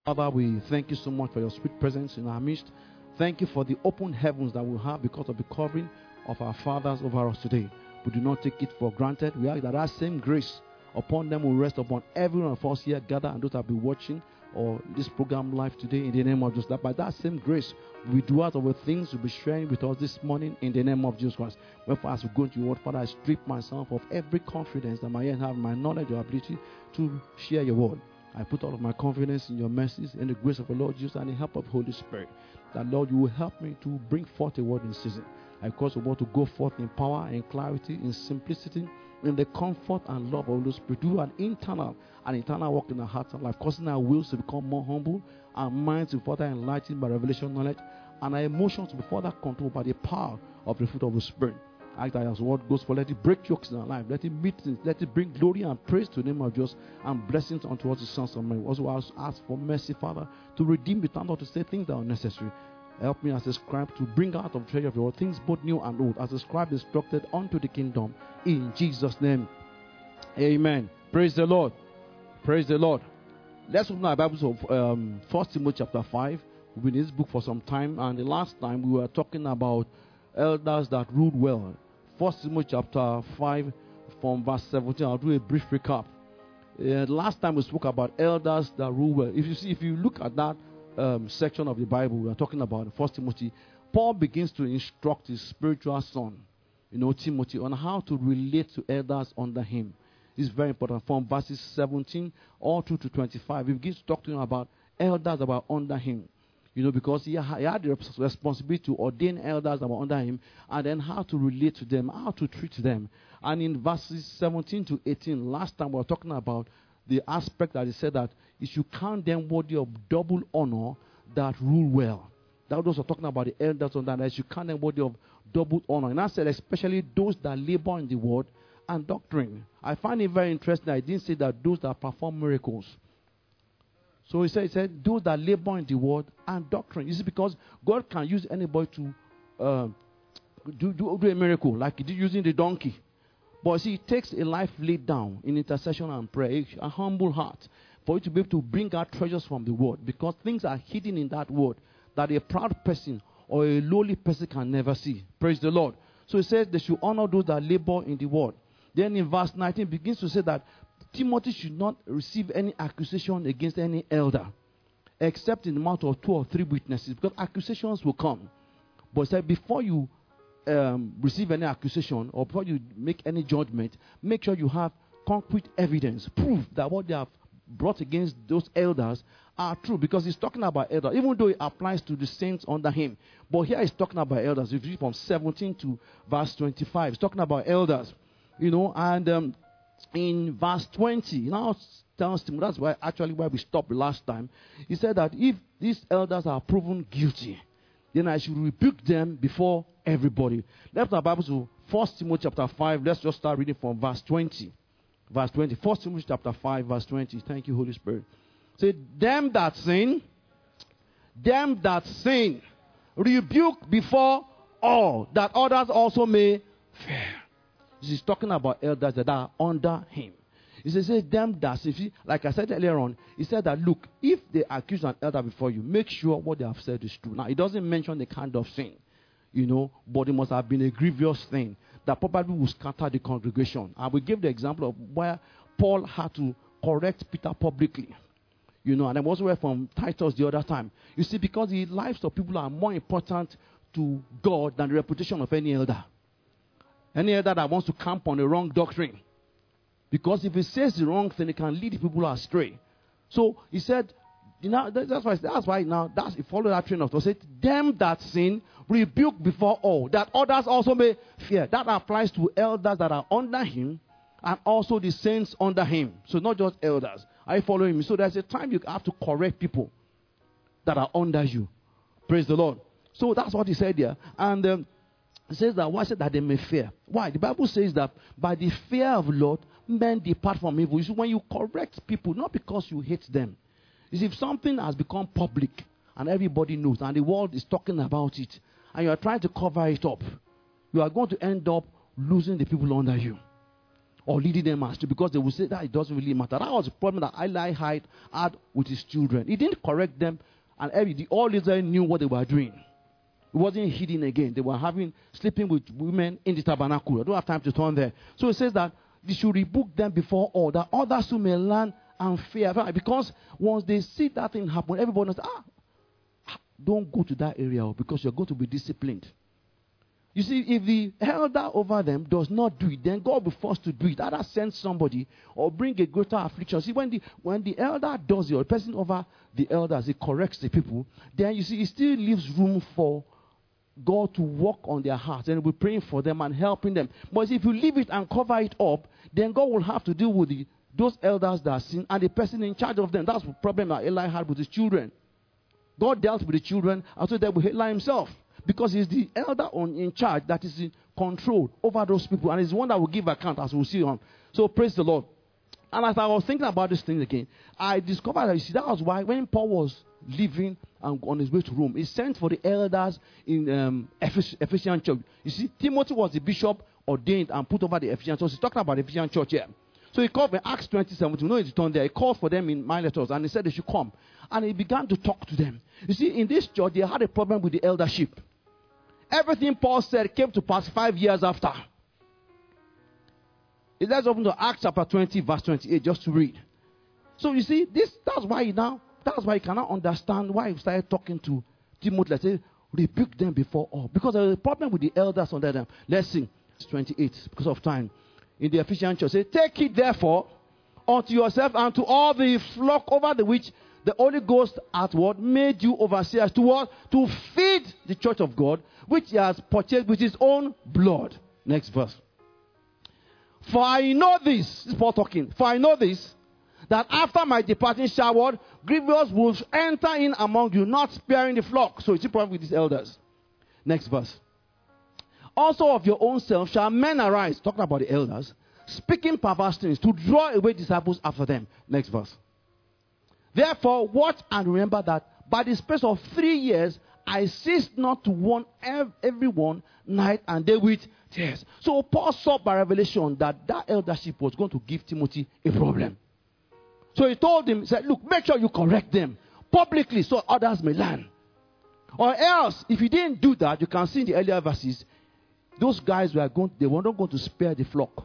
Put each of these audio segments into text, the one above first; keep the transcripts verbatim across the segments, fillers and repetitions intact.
Father, we thank you so much for your sweet presence in our midst. Thank you for the open heavens that we have because of the covering of our fathers over us today. We do not take it for granted. We ask that that same grace upon them will rest upon every one of us here gathered and those that will be watching or this program live today in the name of Jesus. That by that same grace, we do out of the things you'll be sharing with us this morning in the name of Jesus Christ. Wherefore, as we go into your word, Father, I strip myself of every confidence that my ear have, my knowledge or ability to share your word. I put all of my confidence in your mercies, in the grace of the Lord Jesus, and the help of the Holy Spirit. That, Lord, you will help me to bring forth a word in season. I cause the word to go forth in power, in clarity, in simplicity, in the comfort and love of the Holy Spirit. Do an internal and internal work in our hearts and life, causing our wills to become more humble, our minds to be further enlightened by revelation knowledge, and our emotions to be further controlled by the power of the fruit of the Spirit. I ask that as the word goes for, let it break yokes in our life. Let it meet, let it bring glory and praise to the name of Jesus and blessings unto us the sons of men. Also, I ask for mercy, Father, to redeem the time, not to say things that are necessary. Help me as a scribe to bring out of the treasure of your word things both new and old, as a scribe instructed unto the kingdom. In Jesus' name, amen. Praise the Lord. Praise the Lord. Let's open our Bibles of um, First Timothy chapter five. We've been in this book for some time, and the last time we were talking about elders that ruled well. First Timothy chapter five from verse seventeen. I'll do a brief recap. Uh, last time we spoke about elders that rule well. If you see, if you look at that um, section of the Bible, we are talking about First Timothy. Paul begins to instruct his spiritual son, you know, Timothy, on how to relate to elders under him. It's very important. From verses seventeen all through to twenty-five, he begins to talk to him about elders that were under him. You know, because he had the responsibility to ordain elders that were under him, and then how to relate to them, how to treat them. And in verses seventeen to eighteen, last time we were talking about the aspect that he said that you should count them worthy of double honor that rule well. That was talking about the elders under them, that you should count them worthy of double honor. And I said especially those that labor in the word and doctrine. I find it very interesting. I didn't say that those that perform miracles. So he said, he said, those that labor in the word and doctrine. You see, because God can use anybody to uh, do, do, do a miracle, like he did using the donkey. But see, it takes a life laid down in intercession and prayer, a humble heart, for you to be able to bring out treasures from the word. Because things are hidden in that word that a proud person or a lowly person can never see. Praise the Lord. So he says they should honor those that labor in the word. Then in verse nineteen, it begins to say that Timothy should not receive any accusation against any elder, except in the mouth of two or three witnesses, because accusations will come. But say before you um, receive any accusation or before you make any judgment, make sure you have concrete evidence, proof that what they have brought against those elders are true, because he's talking about elders, even though it applies to the saints under him. But here he's talking about elders. If you read from seventeen to verse twenty-five, he's talking about elders, you know, and um, in verse twenty, now tells Timothy, that's why actually where we stopped last time. He said that if these elders are proven guilty, then I should rebuke them before everybody. Let's our Bible to First Timothy chapter five. Let's just start reading from verse twenty. Verse twenty. First Timothy chapter five, verse twenty. Thank you, Holy Spirit. Say, them that sin, them that sin, rebuke before all, that others also may fear. He's talking about elders that are under him. He says, them that sin. Like I said earlier on, he said that, look, if they accuse an elder before you, make sure what they have said is true. Now, he doesn't mention the kind of sin, you know, but it must have been a grievous thing that probably will scatter the congregation. And we gave the example of where Paul had to correct Peter publicly. You know, and I was aware from Titus the other time. You see, because the lives of people are more important to God than the reputation of any elder. Any elder that wants to camp on the wrong doctrine. Because if he says the wrong thing, it can lead people astray. So he said, you know, that's why, that's why now, that's, he followed that train of thought. He said, them that sin, rebuke before all, that others also may fear. That applies to elders that are under him and also the saints under him. So not just elders. Are you following me? So there's a time you have to correct people that are under you. Praise the Lord. So that's what he said there. And um, he says that, why said that they may fear? Why? The Bible says that by the fear of the Lord, men depart from evil. You see, when you correct people, not because you hate them. You see, if something has become public and everybody knows and the world is talking about it and you are trying to cover it up, you are going to end up losing the people under you. or leading them astray, because they will say that it doesn't really matter. That was the problem that Eli had with his children. He didn't correct them, and every, the, all Israel knew what they were doing. It wasn't hidden again. They were having sleeping with women in the tabernacle. I don't have time to turn there. So it says that they should rebuke them before all, that others who may learn and fear. Because once they see that thing happen, everybody knows, ah, don't go to that area because you're going to be disciplined. You see, if the elder over them does not do it, then God will be forced to do it. Either send somebody or bring a greater affliction. See, when the when the elder does it, or the person over the elders, he corrects the people, then you see, it still leaves room for God to work on their hearts, and we're praying for them and helping them. But if you leave it and cover it up, then God will have to deal with the, those elders that sin and the person in charge of them. That's the problem that Eli had with his children. God dealt with the children, and so dealt with Eli himself. Because he's the elder on, in charge that is in control over those people. And he's the one that will give account, as we'll see on. So praise the Lord. And as I was thinking about this thing again, I discovered that, you see, that was why when Paul was leaving and on his way to Rome, he sent for the elders in um, Ephesian church. You see, Timothy was the bishop ordained and put over the Ephesian church. He's talking about the Ephesian church here. So he called in Acts twenty seventeen. You know, it's turned there. He called for them in my letters, and he said they should come. And he began to talk to them. You see, in this church, they had a problem with the eldership. Everything Paul said came to pass five years after. Let's open to Acts chapter twenty, verse twenty-eight, just to read. So you see, this that's why he now, that's why he cannot understand why he started talking to Timothy. Let's say, rebuke them before all. Because there was a problem with the elders under them. Let's sing. It's twenty-eight, because of time. In the Ephesian church, say, take it therefore unto yourself and to all the flock over the which the Holy Ghost hath what made you overseers to what? To feed the church of God, which he has purchased with his own blood. Next verse. For I know this, this is Paul talking. For I know this, that after my departing shall what? Grievous wolves enter in among you, not sparing the flock. So it's a problem with these elders. Next verse. Also of your own self shall men arise, talking about the elders, speaking perverse things, to draw away disciples after them. Next verse. Therefore, watch and remember that by the space of three years, I ceased not to warn ev- everyone night and day with tears. So Paul saw by revelation that that eldership was going to give Timothy a problem. So he told him, he said, look, make sure you correct them publicly so others may learn. Or else, if you didn't do that, you can see in the earlier verses, those guys were going, they were not going to spare the flock.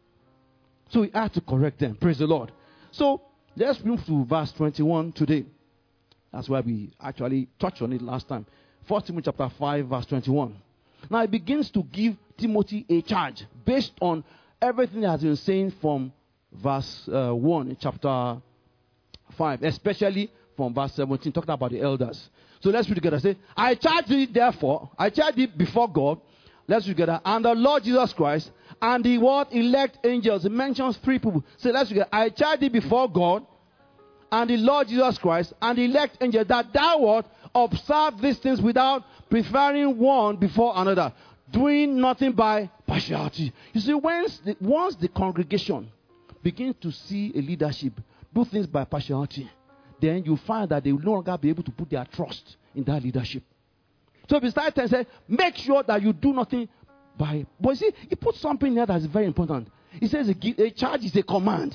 So he had to correct them. Praise the Lord. So let's move to verse twenty-one today. That's why we actually touched on it last time. First Timothy chapter five, verse twenty-one. Now it begins to give Timothy a charge based on everything that has been saying from verse uh, one in chapter five, especially from verse seventeen, talking about the elders. So let's read together. Say, I charge thee therefore, I charge thee before God. Let's read together. And the Lord Jesus Christ and the what? Elect angels. It mentions three people. So let's read together. I charge thee before God and the Lord Jesus Christ and the elect angels, that thou what? Observe these things without preferring one before another, doing nothing by partiality. You see, once the, once the congregation begins to see a leadership do things by partiality, then you find that they will no longer be able to put their trust in that leadership. So if you start to say, make sure that you do nothing by... But you see, he puts something there that is very important. He says a, a charge is a command.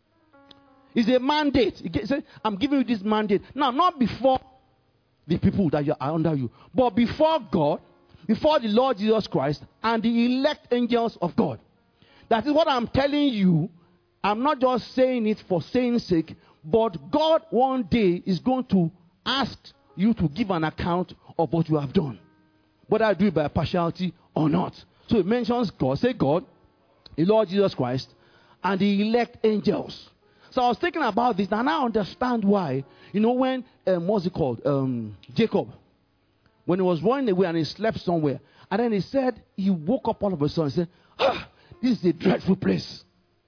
It's a mandate. He says, I'm giving you this mandate. Now, not before the people that are under you, but before God, before the Lord Jesus Christ, and the elect angels of God. That is what I'm telling you. I'm not just saying it for saying sake, but God one day is going to ask you to give an account of what you have done, whether I do it by partiality or not. So it mentions God, say God, the Lord Jesus Christ, and the elect angels. So I was thinking about this, and I understand why. You know, when, um, what's it called? Um, Jacob, when he was running away and he slept somewhere, and then he said, he woke up all of a sudden and said, ah, this is a dreadful place.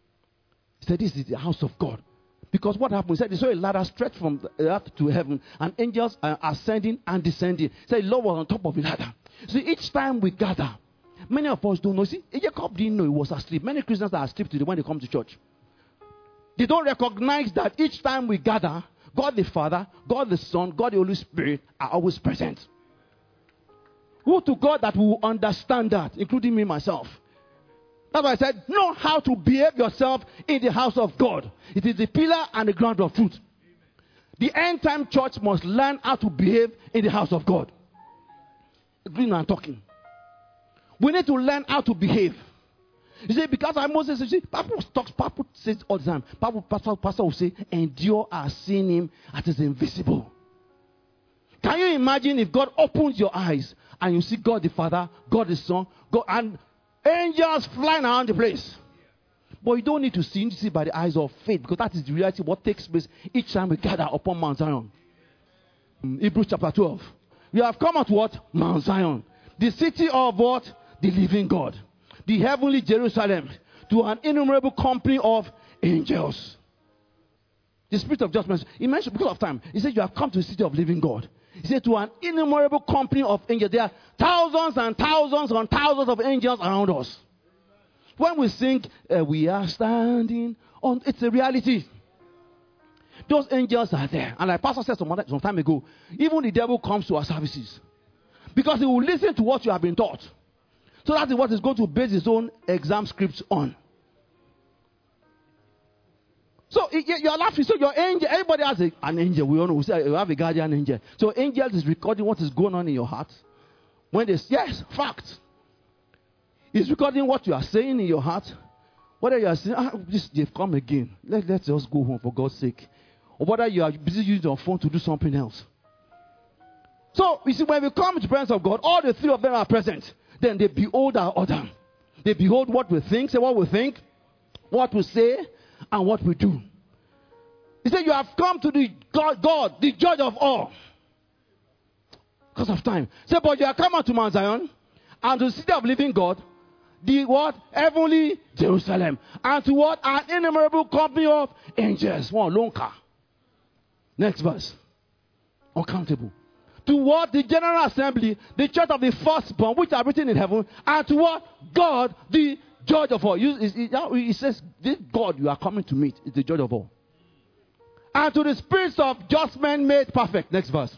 He said, this is the house of God. Because what happened? He said, he saw a ladder stretched from the earth to heaven, and angels are ascending and descending. He said, the Lord was on top of the ladder. See, each time we gather, many of us don't know. See, Jacob didn't know he was asleep. Many Christians are asleep today when they come to church. They don't recognize that each time we gather, God the Father, God the Son, God the Holy Spirit are always present. Who to God that will understand that, including me myself? That's why I said, know how to behave yourself in the house of God. It is the pillar and the ground of truth. The end time church must learn how to behave in the house of God. Green and talking. We need to learn how to behave. You see, because I Moses, you see, Papa talks, Papa says all the time. Papa, Pastor, Pastor will say, endure as seeing him as is invisible. Can you imagine if God opens your eyes and you see God the Father, God the Son, God, and angels flying around the place? But you don't need to see, you need to see by the eyes of faith, because that is the reality of what takes place each time we gather upon Mount Zion. In Hebrews chapter twelve. We have come at what? Mount Zion. The city of what? The living God. The heavenly Jerusalem. To an innumerable company of angels. The spirit of judgment. He mentioned, because of time, he said, you have come to the city of living God. He said, to an innumerable company of angels. There are thousands and thousands and thousands of angels around us. When we sing, uh, we are standing on, it's a reality. Those angels are there. And like Pastor said some, other, some time ago, even the devil comes to our services. Because he will listen to what you have been taught. So that is what he's going to base his own exam scripts on. So you're laughing. So your angel, everybody has a, an angel. We all know. We say you have a guardian angel. So angels is recording what is going on in your heart. When they say, yes, fact. It's recording what you are saying in your heart. Whether you are saying, ah, this, they've come again. Let, let's just go home for God's sake. Or whether you are busy using your phone to do something else. So, you see, when we come to the presence of God, all the three of them are present. Then they behold our order. They behold what we think, say what we think, what we say, and what we do. He said, you have come to the God, God, the judge of all. Because of time. Say, but you are coming to Mount Zion, and to the city of living God, the what? Heavenly Jerusalem. And to what? An innumerable company of angels. One, lonka. Next verse. Uncountable. To what? The general assembly, the church of the firstborn, which are written in heaven. And to what? God, the judge of all. He says, this God you are coming to meet is the judge of all. And to the spirits of just men made perfect. Next verse.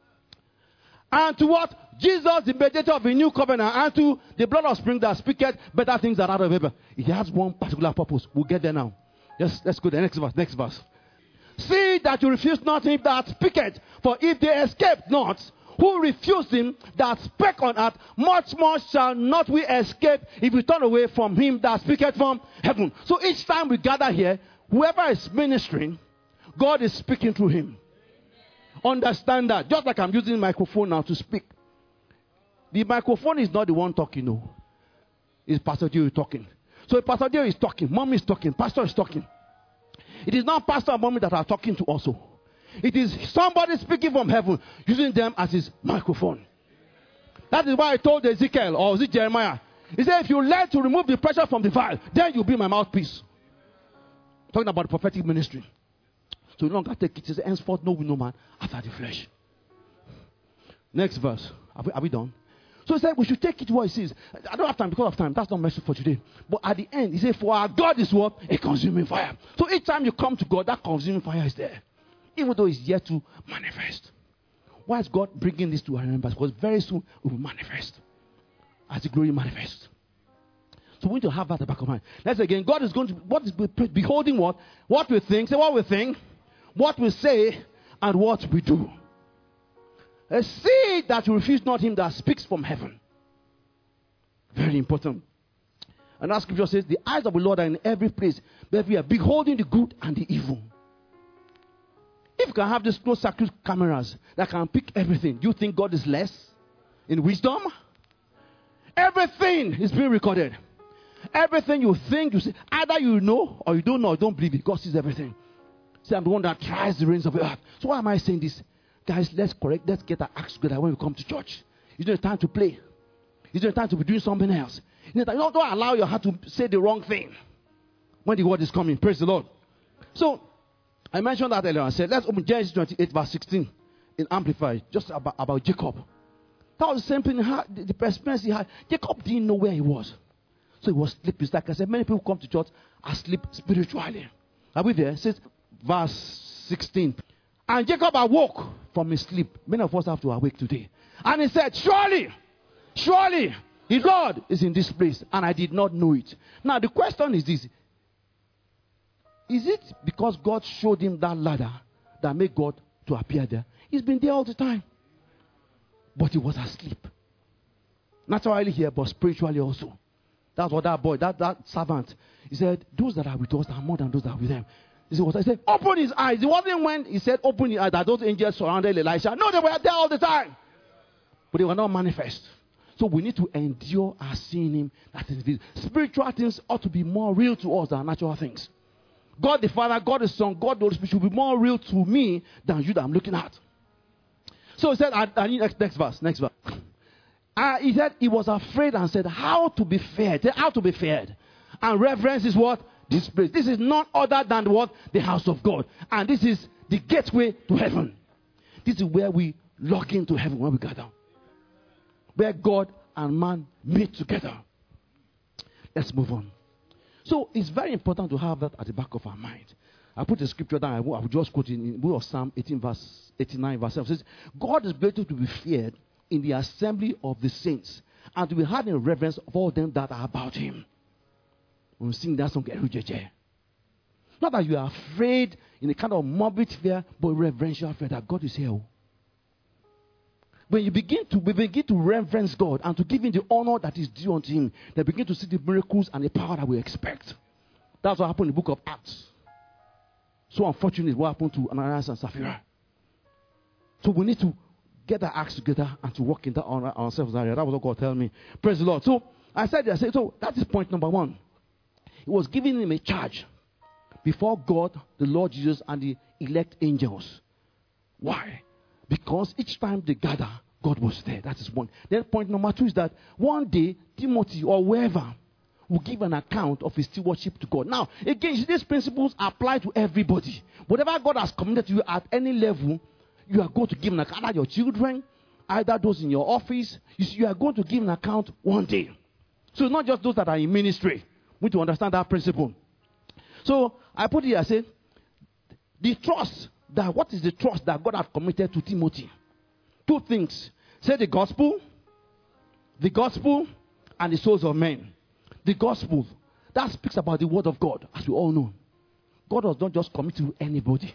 And to what? Jesus, the mediator of a new covenant, and to the blood of spring that speaketh better things than out of Abel. It has one particular purpose. We'll get there now. Yes, let's go to the next verse. Next verse. See that you refuse not him that speaketh, for if they escape not, who refused him that spake on earth, much more shall not we escape if we turn away from him that speaketh from heaven. So each time we gather here, whoever is ministering, God is speaking through him. Understand that. Just like I'm using the microphone now to speak. The microphone is not the one talking, no. It's Pastor Joe talking. So if Pastor Joe is talking, Mom is talking, Pastor is talking. It is not Pastor and Mommy that are talking to also. It is somebody speaking from heaven, using them as his microphone. That is why I told Ezekiel, or was it Jeremiah? He said, if you learn to remove the pressure from the vial, then you'll be my mouthpiece. Talking about the prophetic ministry. So you don't have to take it. He said, henceforth, no, no man after the flesh. Next verse. Are we, are we done? So he said, we should take it what he says. I don't have time because of time. That's not message for today. But at the end, he said, for our God is what? A consuming fire. So each time you come to God, that consuming fire is there. Even though it's yet to manifest. Why is God bringing this to our remembrance? Because very soon it will manifest. As the glory manifests. So we need to have that at the back of mind. Let's again, God is going to, what is beholding what? What we think. Say what we think. What we say. And what we do. Uh, see that you refuse not him that speaks from heaven. Very important. And that scripture says, the eyes of the Lord are in every place, but we are beholding the good and the evil. If you can have these closed circuit cameras that can pick everything, do you think God is less in wisdom? Everything is being recorded. Everything you think, you say, either you know or you don't know, or don't believe it. God sees everything. See, I'm the one that tries the reins of the earth. So why am I saying this? Guys, let's correct, let's get our acts together when we come to church. It's not time to play. It's not time to be doing something else. You don't, don't allow your heart to say the wrong thing when the word is coming. Praise the Lord. So, I mentioned that earlier. I said, let's open Genesis twenty-eight, verse sixteen in Amplified, just about, about Jacob. That was the same thing, the, the experience he had. Jacob didn't know where he was. So he was sleeping. Like I said, many people come to church asleep spiritually. Are we there? It says, verse sixteen. And Jacob awoke from his sleep. Many of us have to awake today. And he said, surely, surely, His Lord is in this place, and I did not know it. Now, the question is this. Is it because God showed him that ladder that made God to appear there? He's been there all the time. But he was asleep. Naturally here, but spiritually also. That's what that boy, that, that servant, he said, those that are with us are more than those that are with them. He said, what? I said, open his eyes. It wasn't when he said, open his eyes, that those angels surrounded Elisha. No, they were there all the time. But they were not manifest. So we need to endure our seeing him. That is, spiritual things ought to be more real to us than natural things. God the Father, God the Son, God the Holy Spirit should be more real to me than you that I'm looking at. So he said, I, I need next, next verse, next verse. Uh, he said he was afraid and said, how to be feared. How to be feared. And reverence is what? This place. This is none other than what? The house of God. And this is the gateway to heaven. This is where we log into heaven when we gather. Where God and man meet together. Let's move on. So it's very important to have that at the back of our mind. I put a scripture down. I will, I will just quote in the book of Psalm eighteen, verse eighty-nine, verse seven. It says, God is greater to be feared in the assembly of the saints, and to be had in reverence of all them that are about him. When we sing that song, not that you are afraid in a kind of morbid fear, but reverential fear that God is here. When you begin to we begin to reverence God and to give him the honor that is due unto him, they begin to see the miracles and the power that we expect. That's what happened in the book of Acts. So unfortunately, what happened to Ananias and Sapphira. So we need to get our acts together and to work in that on ourselves area. That was what God told me. Praise the Lord. So I said, I said, so that is point number one. He was giving him a charge before God, the Lord Jesus, and the elect angels. Why? Because each time they gather, God was there. That is one. Then point number two is that one day, Timothy or whoever will give an account of his stewardship to God. Now, again, these principles apply to everybody. Whatever God has committed to you at any level, you are going to give an account. Either your children, either those in your office, you, see, you are going to give an account one day. So it's not just those that are in ministry. We need to understand that principle. So I put it here, I say, the trust, that what is the trust that God has committed to Timothy? Two things. Say the gospel, the gospel, and the souls of men. The gospel, that speaks about the word of God, as we all know. God does not just commit to anybody.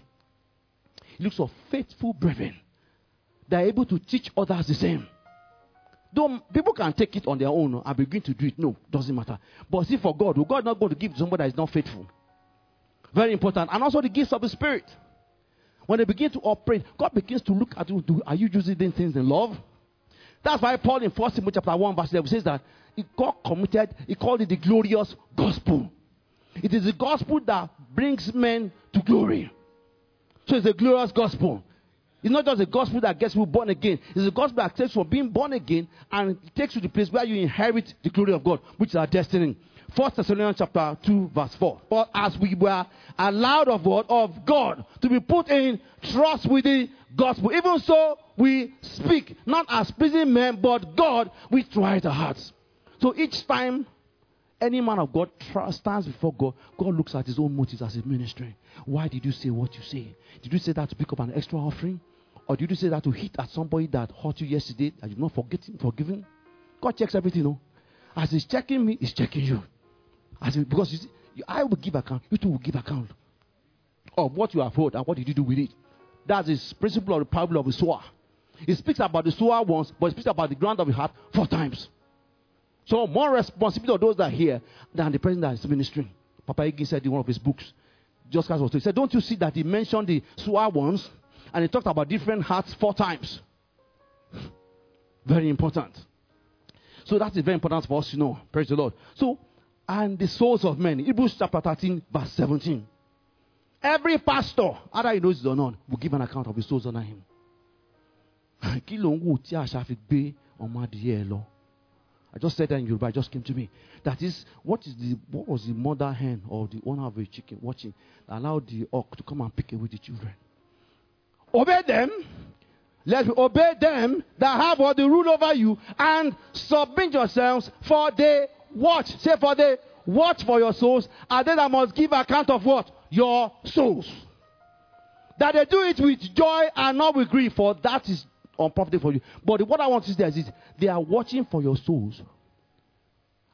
He looks for faithful brethren. They are able to teach others the same. Though people can take it on their own and begin to do it. No, doesn't matter. But see, for God, God is not going to give to somebody that is not faithful. Very important. And also the gifts of the Spirit. When they begin to operate, God begins to look at you. Do, are you using these things in love? That's why Paul in First Timothy chapter one verse eleven says that God committed, he called it the glorious gospel. It is the gospel that brings men to glory. So it's a glorious gospel. It's not just a gospel that gets you born again. It's a gospel that takes you from being born again and takes you to the place where you inherit the glory of God, which is our destiny. First Thessalonians chapter two, verse four. But as we were allowed of what? Of God to be put in trust with the gospel. Even so, we speak, not as pleasing men, but God, which tried our hearts. So each time any man of God stands before God, God looks at his own motives as his ministry. Why did you say what you say? Did you say that to pick up an extra offering? Or did you say that to hit at somebody that hurt you yesterday that you're not forgetting, forgiven? God checks everything, no? As he's checking me, he's checking you. As he, because you see, I will give account, you too will give account of what you have heard and what did you do with it. That's the principle of the parable of the sower. It speaks about the sower once, but it speaks about the ground of the heart four times. So more responsibility of those that are here than the person that is ministering. Papa Igi said in one of his books, just as was he said, don't you see that he mentioned the sower once and he talked about different hearts four times? Very important. So that is very important for us to know. Praise the Lord. So, and the souls of men. Hebrews chapter thirteen, verse seventeen. Every pastor, either he knows it or not, will give an account of his souls under him. I just said that in Yoruba, it just came to me. That is, what is the what was the mother hen or the owner of a chicken watching that allowed the hawk to come and pick away the children? Obey them. Let's obey them that have what the rule over you and submit yourselves, for they watch. Say, for they watch for your souls, and then I must give account of what? Your souls. That they do it with joy and not with grief, for that is unprofitable for you. But what I want to say is this: they are watching for your souls.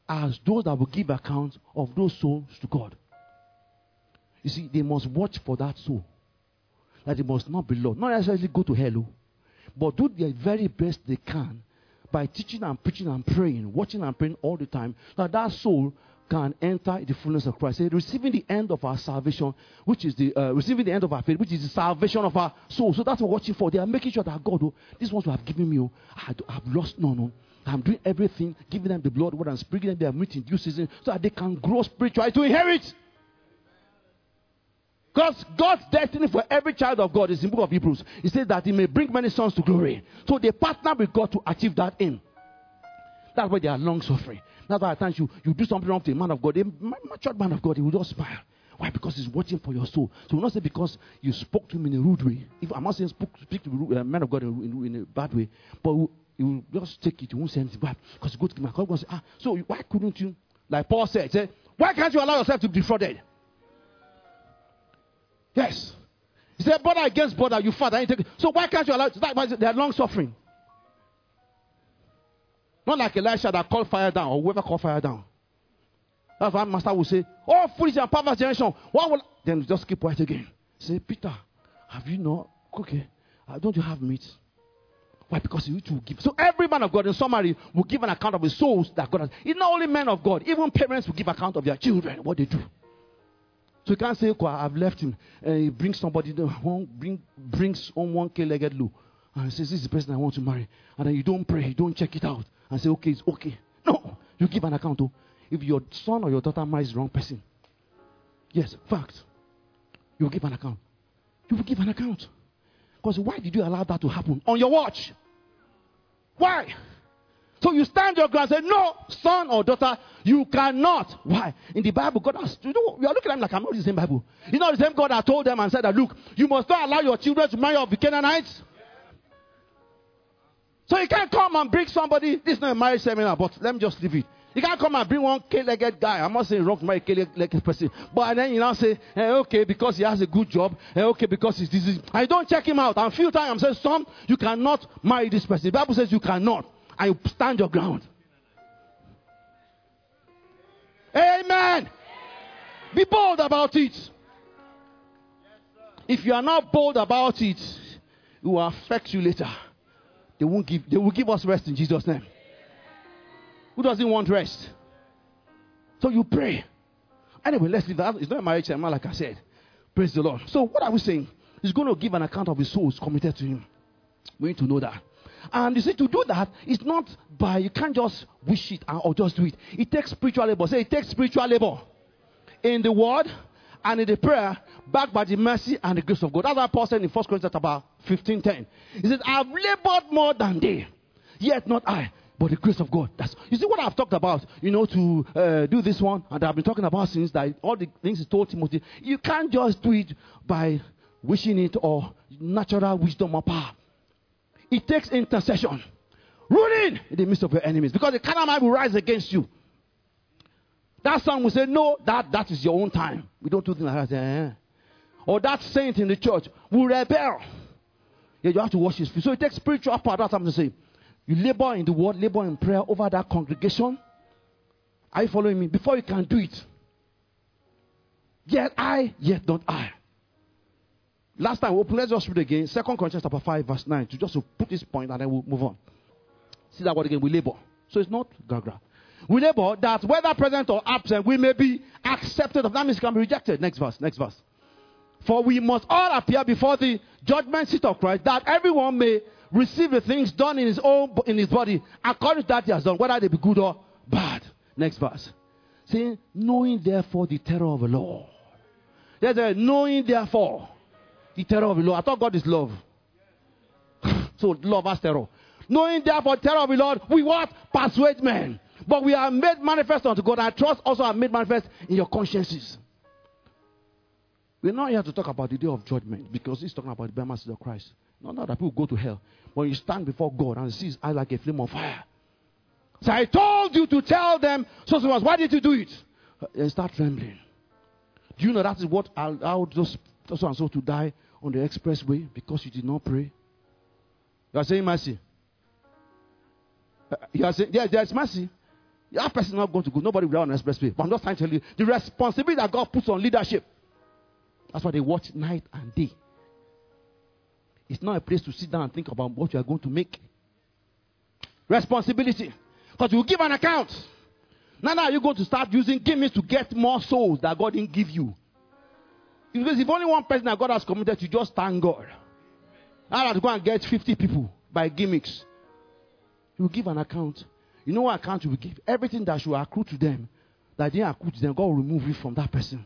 as those that will give account of those souls to God. You see, they must watch for that soul. That they must not be lost. Not necessarily go to hell, but do the very best they can by teaching and preaching and praying, watching and praying all the time, that that soul can enter the fullness of Christ. Say, receiving the end of our salvation, which is the uh, receiving the end of our faith, which is the salvation of our soul. So that's what we're watching for. They are making sure that God, oh, this ones who have given me, oh, I have lost no, no. I'm doing everything, giving them the blood, what I'm sprinkling them, they are meeting due season, so that they can grow spiritually to inherit. Because God's destiny for every child of God is in the book of Hebrews. He says that he may bring many sons to glory. So they partner with God to achieve that aim. That's why they are long suffering. That's why at times you, you do something wrong to a man of God. A mature man of God, he will just smile. Why? Because he's watching for your soul. So we'll not say because you spoke to him in a rude way. If I'm not saying speak, speak to a man of God in, in, in a bad way, but he will just take it. He won't say anything bad. Because you go to him and say, ah, so why couldn't you, like Paul said, say, why can't you allow yourself to be defrauded? Yes. He said, brother against brother, you fight. So why can't you allow it? They are long suffering. Not like Elisha that called fire down, or whoever called fire down. That's why Master will say, oh, foolish and perverse generation. What will... Then just keep quiet again. Say, Peter, have you not? Okay. Uh, don't you have meat? Why? Because you need to give. So every man of God, in summary, will give an account of the souls that God has. It's not only men of God. Even parents will give account of their children, what they do. So you can't say, okay, I've left him. And he brings somebody, one, bring, brings on one K-legged low. And says, this is the person I want to marry. And then you don't pray, you don't check it out. And say, okay, it's okay. No, you give an account. Oh, if your son or your daughter marries the wrong person. Yes, fact. You will give an account. You will give an account. Because why did you allow that to happen on your watch? Why? So you stand your ground and say, no, son or daughter, you cannot. Why? In the Bible, God has, you know, we are looking at them like I'm not the same Bible. You know, the same God that told them and said that, look, you must not allow your children to marry of the Canaanites. So you can't come and bring somebody, this is not a marriage seminar, but let me just leave it. You can't come and bring one K-legged guy. I'm not saying wrong to marry a K-legged person. But then you now say, hey, okay, because he has a good job. Hey, okay, because he's this. I don't check him out. And few times I'm saying, son, you cannot marry this person. The Bible says you cannot. And you stand your ground. Amen. Be bold about it. If you are not bold about it, it will affect you later. They won't give, they will give us rest in Jesus' name. Who doesn't want rest? So you pray. Anyway, let's leave that. It's not a marriage sermon, like I said. Praise the Lord. So what are we saying? He's going to give an account of his souls committed to him. We need to know that. And you see, to do that, it's not by, you can't just wish it or just do it. It takes spiritual labor. Say, it takes spiritual labor. In the word and in the prayer, backed by the mercy and the grace of God. That's what Paul said in First Corinthians about fifteen ten. He says, I've labored more than they, yet not I, but the grace of God. That's, you see what I've talked about, you know, to uh, do this one, and I've been talking about since that all the things he told Timothy. You can't just do it by wishing it or natural wisdom or power. It takes intercession. Ruling in the midst of your enemies. Because the carnal mind will rise against you. That son will say, no, that, that is your own time. We don't do things like that. Eh. Or that saint in the church will rebel. Yeah, you have to wash his feet. So it takes spiritual power. That's what I'm saying. You labor in the word, labor in prayer over that congregation. Are you following me? Before you can do it. Yet I, yet not I. Last time we opened, let's just read again. Second Corinthians chapter five, verse nine. To just to put this point and then we'll move on. See that word again. We labor. So it's not gra-gra. We labor that whether present or absent, we may be accepted of. That means it can be rejected. Next verse. Next verse. For we must all appear before the judgment seat of Christ, that everyone may receive the things done in his own in his body according to that he has done, whether they be good or bad. Next verse. Saying, knowing therefore the terror of the Lord. There's a knowing therefore the terror of the Lord. I thought God is love. So love has terror. Knowing therefore the terror of the Lord, we what? Persuade men. But we are made manifest unto God. I trust also are made manifest in your consciences. We're not here to talk about the day of judgment because he's talking about the bare mercy of Christ. Not that people go to hell. When you stand before God and see his eyes like a flame of fire. So I told you to tell them, so so why did you do it? And start trembling. Do you know that is what allowed those so and so to die on the expressway because you did not pray? You are saying mercy. You are saying, yeah, there's mercy. That person is not going to go. Nobody will ride on the expressway. But I'm just trying to tell you the responsibility that God puts on leadership. That's why they watch night and day. It's not a place to sit down and think about what you are going to make. Responsibility. Because you give an account. Now, now you're going to start using gimmicks to get more souls that God didn't give you. Because if only one person that God has committed to, just thank God. I have to go and get fifty people by gimmicks. You will give an account. You know what account you will give? Everything that should accrue to them, that didn't accrue to them, God will remove it from that person.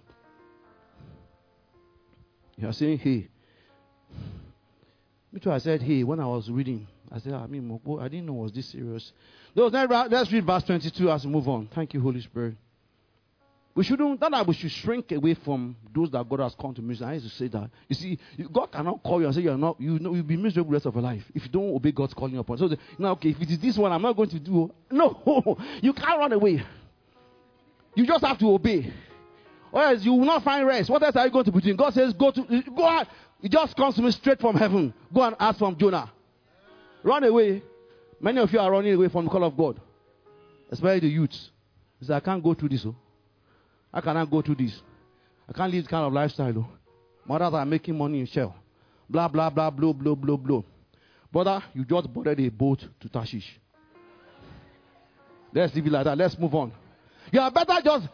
You are saying, hey. Me too, I said, hey, when I was reading. I said, I mean, I didn't know it was this serious. Those, let's read verse twenty-two as we move on. Thank you, Holy Spirit. We shouldn't, not that we should shrink away from those that God has called to ministry. I used to say that. You see, God cannot call you and say you're not, you know, you'll be miserable the rest of your life if you don't obey God's calling upon. So, now, okay, if it is this one, I'm not going to do. No, you can't run away. You just have to obey. Or else you will not find rest. What else are you going to be doing? God says, go to, go out. It just comes to me straight from heaven. Go and ask from Jonah. Run away. Many of you are running away from the call of God. Especially the youths. He said, I can't go through this. Oh. I cannot go through this. I can't live this kind of lifestyle. Oh. Mothers are making money in Shell. Blah, blah, blah, blah, blah, blah, blah. Brother, you just boarded a boat to Tarshish. Let's leave it like that. Let's move on. You are better just...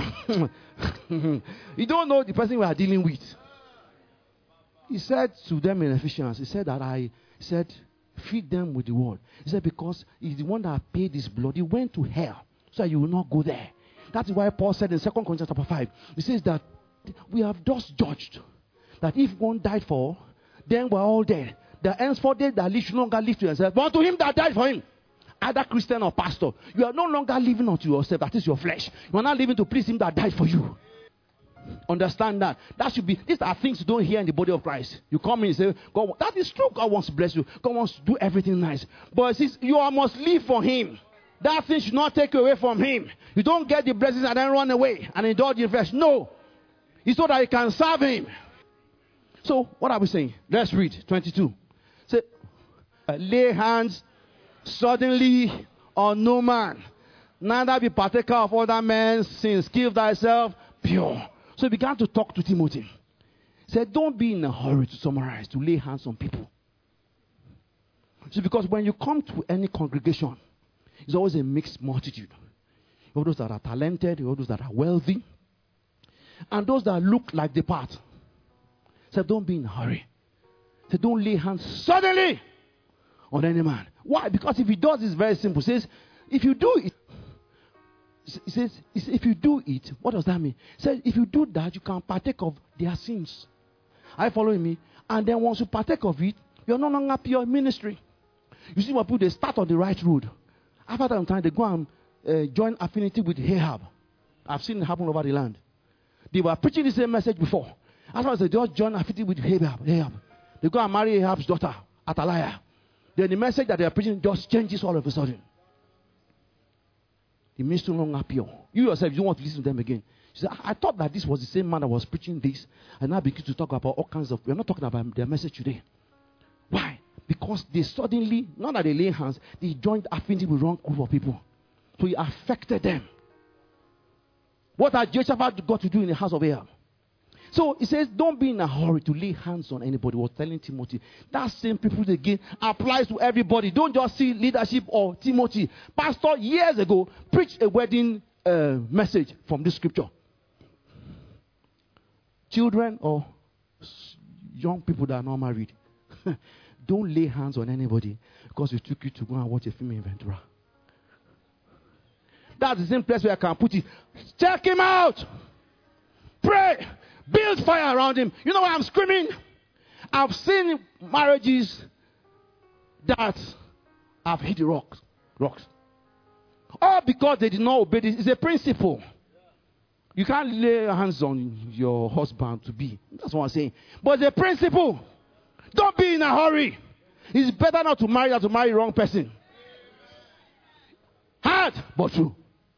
You don't know the person we are dealing with. He said to them in Ephesians, he said that I he said, feed them with the word. He said, because he's the one that paid his blood. He went to hell so that you will not go there. That's why Paul said in Second Corinthians chapter five, he says that we have just judged that if one died for, then we're all dead. The henceforth they that live should no longer live to themselves, but to him that died for him, either Christian or pastor, you are no longer living unto yourself. That is your flesh. You are not living to please him that died for you. Understand that. That should be, these are things you don't hear in the body of Christ. You come in and say, God, that is true. God wants to bless you. God wants to do everything nice. But it says, you must live for him. That thing should not take you away from him. You don't get the blessings and then run away and indulge in flesh. No. It's so that you can serve him. So, what are we saying? Let's read twenty-two. Say, lay hands suddenly on no man. Neither be partaker of other men's sins. Keep thyself pure. So he began to talk to Timothy. He said, don't be in a hurry to summarize, to lay hands on people. So because when you come to any congregation, it's always a mixed multitude. You have those that are talented, you have those that are wealthy, and those that look like the part. He said, don't be in a hurry. He said, don't lay hands suddenly on any man. Why? Because if he does, it's very simple. He says, if you do it, He says, if you do it, what does that mean? He says, if you do that, you can partake of their sins. Are you following me? And then once you partake of it, you're no longer pure ministry. You see what people, they start on the right road. After some time, they go and uh, join affinity with Ahab. I've seen it happen over the land. They were preaching the same message before. After they just join affinity with Ahab. Ahab. They go and marry Ahab's daughter, Athaliah. Then the message that they are preaching just changes all of a sudden. The ministry no longer pure. You yourself, you don't want to listen to them again. She said, I thought that this was the same man that was preaching this. And now begin to talk about all kinds of... We're not talking about their message today. Why? Because they suddenly, not that they lay hands, they joined affinity with wrong group of people. So it affected them. What had Jehoshaphat got to do in the house of Ahab? So he says, don't be in a hurry to lay hands on anybody. He was telling Timothy. That same principle again applies to everybody. Don't just see leadership or Timothy. Pastor years ago preached a wedding uh, message from this scripture. Children or young people that are not married, don't lay hands on anybody because we took you to go and watch a film in Ventura. That's the same place where I can put it. Check him out. Pray. Build fire around him. You know why I'm screaming? I've seen marriages that have hit the rocks. Rocks. All because they did not obey this. It's a principle. You can't lay hands on your husband to be. That's what I'm saying. But it's a principle. Don't be in a hurry. It's better not to marry than to marry the wrong person. Hard, but true.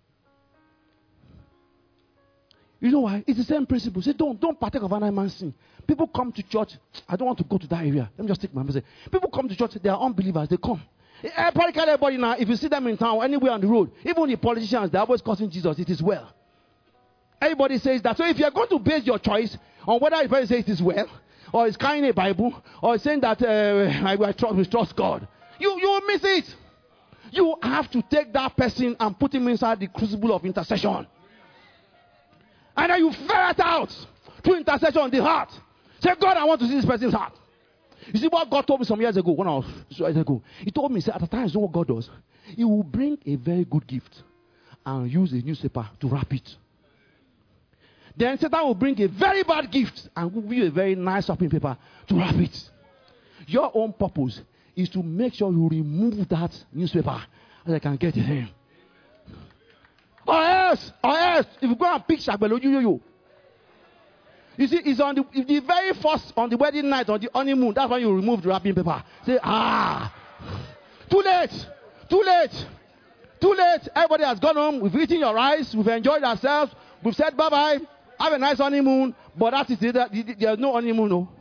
You know why? It's the same principle. Say, don't, don't partake of another man's sin. People come to church. I don't want to go to that area. Let me just take my message. People come to church. They are unbelievers. They come. Eh, Practically everybody now, if you see them in town, anywhere on the road, even the politicians, they're always cursing Jesus. It is well. Everybody says that. So if you're going to base your choice on whether the person says it is well, or is carrying a Bible, or is saying that uh, I, I trust, we trust God, you, you will miss it. You have to take that person and put him inside the crucible of intercession. And then you ferret out through intercession in the heart. Say, God, I want to see this person's heart. You see what God told me some years ago, when I was years ago, He told me, say, at the time, you know what God does? He will bring a very good gift and use a newspaper to wrap it. Then Satan will bring a very bad gift and give you a very nice wrapping paper to wrap it. Your own purpose is to make sure you remove that newspaper and I can get it in. Or else, or else, if you go and pick Shagbelo, you, you, you. You see, it's on the, the very first, on the wedding night, on the honeymoon, that's when you remove the wrapping paper. Say, ah, too late, too late, too late. Everybody has gone home. We've eaten your rice. We've enjoyed ourselves. We've said bye-bye. Have a nice honeymoon. But that is it. There's no honeymoon, no.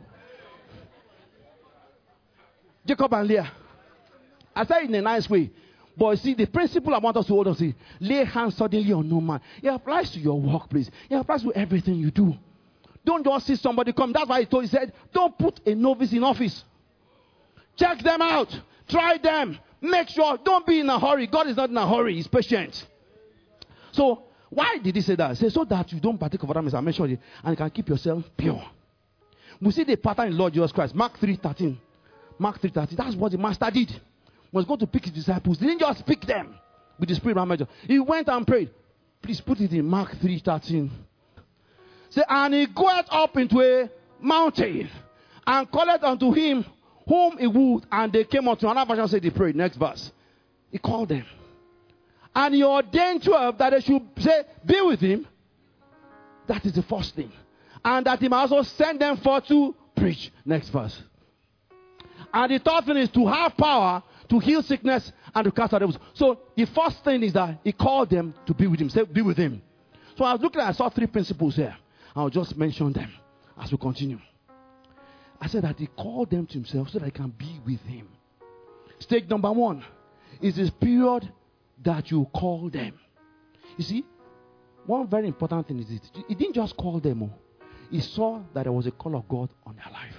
Jacob and Leah. I said it in a nice way. But you see, the principle I want us to hold on to, lay hands suddenly on no man. It applies to your workplace. It applies to everything you do. Don't just see somebody come. That's why he told, he said, don't put a novice in office. Check them out. Try them. Make sure. Don't be in a hurry. God is not in a hurry. He's patient. So, why did he say that? He said, so that you don't partake of other I mentioned it, and you can keep yourself pure. We see the pattern in Lord Jesus Christ. Mark three thirteen. Mark three thirteen. That's what the master did. He was going to pick his disciples. He didn't just pick them with the spirit manager. He went and prayed. Please put it in Mark three thirteen. Say, and he goeth up into a mountain and calleth unto him whom he would, and they came unto him. Another version said he prayed. Next verse. He called them. And he ordained twelve that they should say, be with him. That is the first thing. And that he might also send them forth to preach. Next verse. And the third thing is to have power to heal sickness and to cast out devils. So the first thing is that he called them to be with him. Say, be with him. So I was looking at, I saw three principles here. I'll just mention them as we continue. I said that he called them to himself so that he can be with him. Stage number one is this period that you call them. You see, one very important thing is this. He didn't just call them. Oh. He saw that there was a call of God on their life.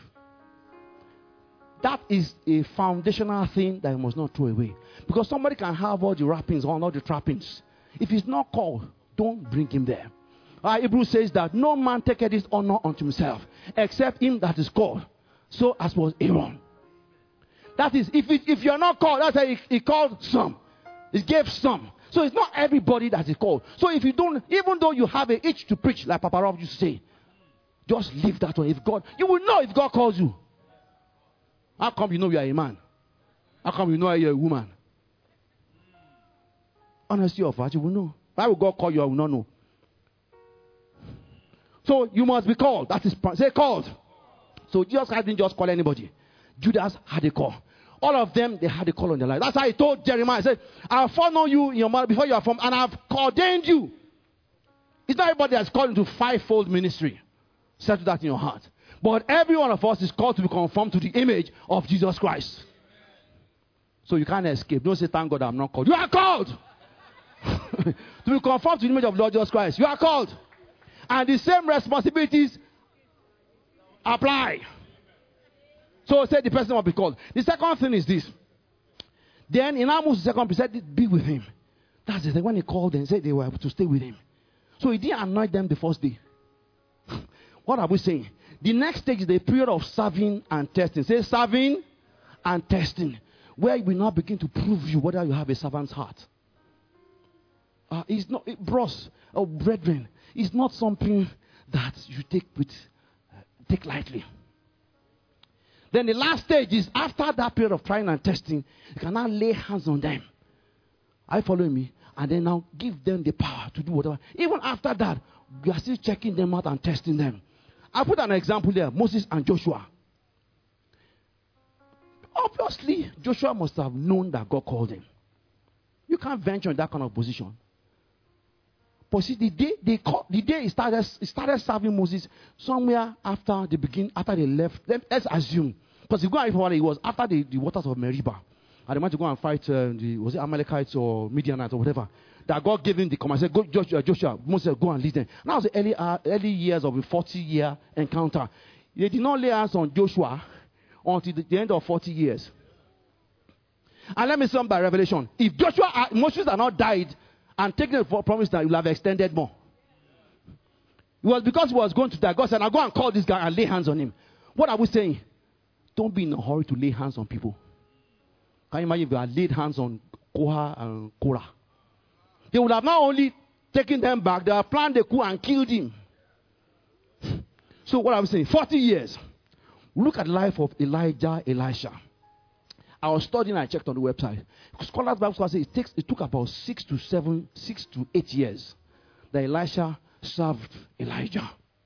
That is a foundational thing that you must not throw away. Because somebody can have all the wrappings on, all the trappings. If he's not called, don't bring him there. Uh, Hebrews says that no man taketh his honor unto himself, except him that is called. So as was Aaron. That is, if it, if you're not called, that's why he, he called some. He gave some. So it's not everybody that is called. So if you don't, even though you have a itch to preach, like Papa Rob used to say, just leave that one. If God, you will know if God calls you. How come you know you are a man? How come you know you're a woman? Honesty of heart, you will know. Why will God call you? I will not know. So you must be called. That is, say called. So Jesus Christ didn't just call anybody. Judas had a call. All of them, they had a call on their life. That's how he told Jeremiah. He said, I have foreknown you in your mother before you are formed, and I have ordained you. It's not everybody that's called into fivefold ministry. Settle that in your heart. But every one of us is called to be conformed to the image of Jesus Christ. So you can't escape. Don't say, thank God I'm not called. You are called. To be conformed to the image of Lord Jesus Christ. You are called. And the same responsibilities apply. So say the person will be called. The second thing is this. Then in Amos the second, he said, be with him. That's it. When he called them, he said they were able to stay with him. So he didn't anoint them the first day. What are we saying? The next stage is the period of serving and testing. Say serving and testing. Where we now begin to prove you whether you have a servant's heart. Uh, it's not, it, bros or brethren, it's not something that you take with, uh, take lightly. Then the last stage is after that period of trying and testing, you can now lay hands on them. Are you following me? And then now give them the power to do whatever. Even after that, we are still checking them out and testing them. I put an example there, Moses and Joshua. Obviously, Joshua must have known that God called him. You can't venture in that kind of position. But see, the day they called, the day he started, he started serving Moses, somewhere after they begin, after they left, let's assume, because if you go and what it was after the, the waters of Meribah, And they went to go and fight, uh, the, was it Amalekites or Midianites or whatever. That God gave him the command. Said, go, Joshua, Joshua, Moses, go and lead them. And that was the early, uh, early years of a forty-year encounter. They did not lay hands on Joshua until the, the end of forty years. And let me sum by revelation. If Joshua, uh, Moses had not died and taken the promise that he will have extended more. It was because he was going to die. God said, now go and call this guy and lay hands on him. What are we saying? Don't be in a hurry to lay hands on people. Can you imagine if you had laid hands on Korah and Korah? They would have not only taken them back, they have planned the coup and killed him. So what I'm saying, forty years. Look at the life of Elijah, Elisha. I was studying, I checked on the website. Scholars, Bible scholars say it takes it took about six to seven, six to eight years that Elisha served Elijah.